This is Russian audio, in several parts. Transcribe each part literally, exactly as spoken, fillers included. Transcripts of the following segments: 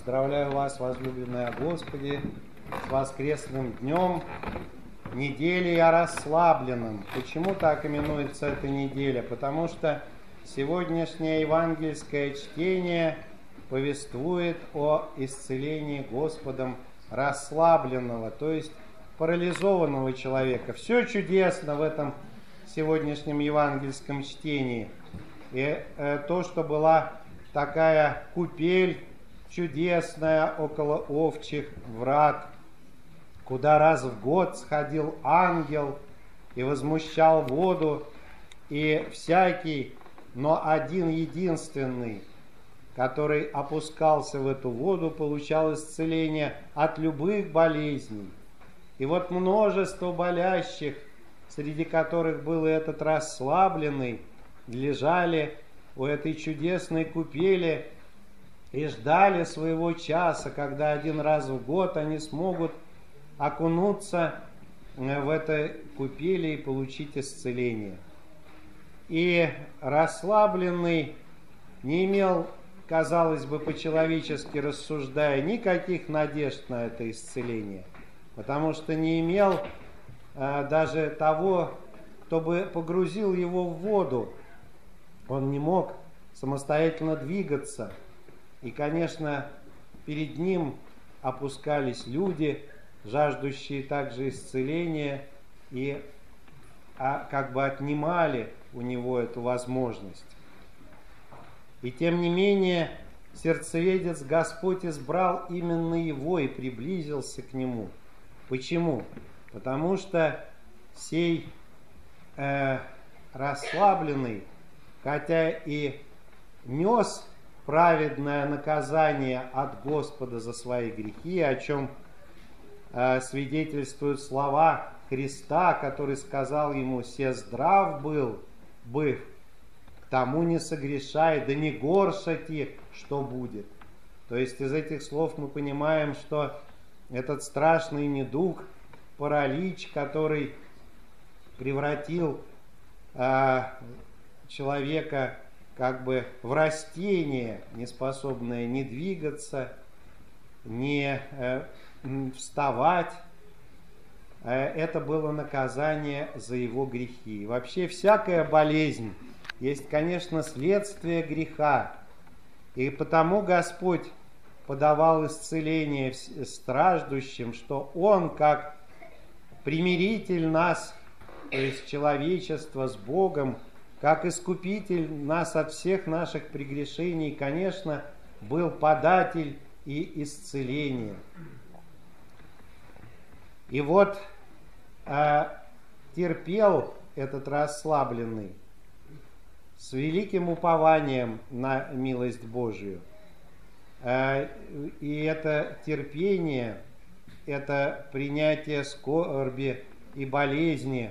Поздравляю вас, возлюбленные Господи, с воскресным днем, неделей о расслабленном. Почему так именуется эта неделя? Потому что сегодняшнее евангельское чтение повествует о исцелении Господом расслабленного, то есть парализованного человека. Все чудесно в этом сегодняшнем евангельском чтении. И э, то, что была такая купель чудесная около овчих врат, куда раз в год сходил ангел и возмущал воду, и всякий, но один единственный, который опускался в эту воду, получал исцеление от любых болезней. И вот множество болящих, среди которых был и этот расслабленный, лежали у этой чудесной купели и ждали своего часа, когда один раз в год они смогут окунуться в этой купели и получить исцеление. И расслабленный не имел, казалось бы, по-человечески рассуждая, никаких надежд на это исцеление, потому что не имел э, даже того, кто бы погрузил его в воду. Он не мог самостоятельно двигаться. И, конечно, перед ним опускались люди, жаждущие также исцеления, и а, как бы отнимали у него эту возможность. И тем не менее, сердцеведец Господь избрал именно его и приблизился к нему. Почему? Потому что сей э, расслабленный, хотя и нес праведное наказание от Господа за свои грехи, о чем э, свидетельствуют слова Христа, который сказал ему: «Се здрав был, быв, к тому не согрешай, да не горше ти, что будет». То есть из этих слов мы понимаем, что этот страшный недуг, паралич, который превратил э, человека как бы в растение, не способное ни двигаться, ни э, вставать, э, это было наказание за его грехи. И вообще всякая болезнь есть, конечно, следствие греха. И потому Господь подавал исцеление страждущим, что Он, как примиритель нас, то есть человечества с Богом, как искупитель нас от всех наших прегрешений, конечно, был податель и исцеление. И вот э, терпел этот расслабленный с великим упованием на милость Божию. Э, и это терпение, это принятие скорби и болезни,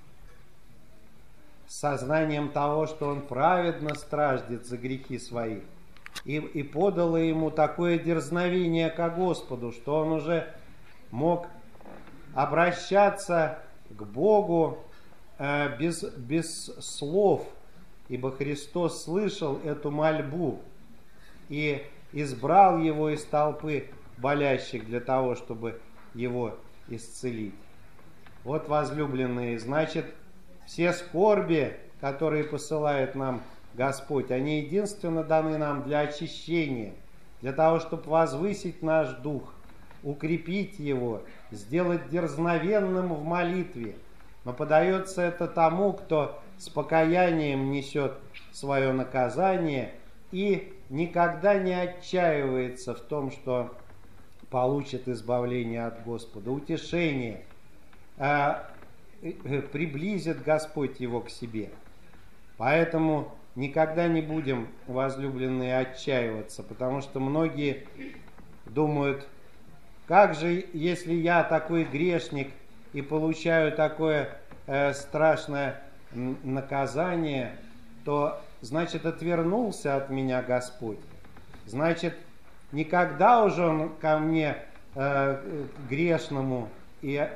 с сознанием того, что он праведно страждет за грехи свои, и, и подало ему такое дерзновение ко Господу, что он уже мог обращаться к Богу э, без, без слов, ибо Христос слышал эту мольбу и избрал его из толпы болящих для того, чтобы его исцелить. Вот, возлюбленные, значит, все скорби, которые посылает нам Господь, они единственно даны нам для очищения, для того, чтобы возвысить наш дух, укрепить его, сделать дерзновенным в молитве. Но подается это тому, кто с покаянием несет свое наказание и никогда не отчаивается в том, что получит избавление от Господа, утешение, приблизит Господь его к себе. Поэтому никогда не будем, возлюбленные, отчаиваться, потому что многие думают: как же, если я такой грешник и получаю такое э, страшное наказание, то значит отвернулся от меня Господь, значит никогда уже Он ко мне э, грешному и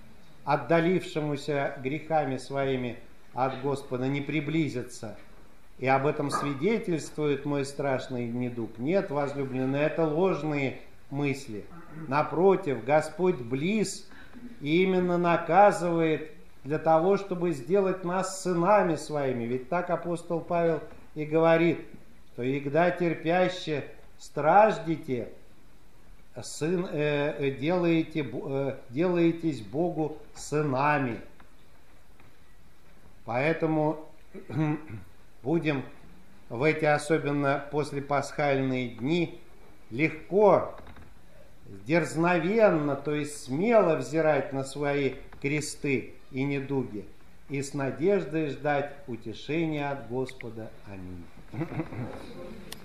отдалившемуся грехами своими от Господа не приблизится. и об этом свидетельствует мой страшный недуг. Нет, возлюбленные, это ложные мысли. Напротив, Господь близ и именно наказывает для того, чтобы сделать нас сынами своими. Ведь так апостол Павел и говорит, что «Егда терпяще страждете, сын, э, делаете, э, делаетесь Богу сынами». Поэтому будем в эти, особенно послепасхальные дни, легко, дерзновенно, то есть смело взирать на свои кресты и недуги, и с надеждой ждать утешения от Господа. Аминь.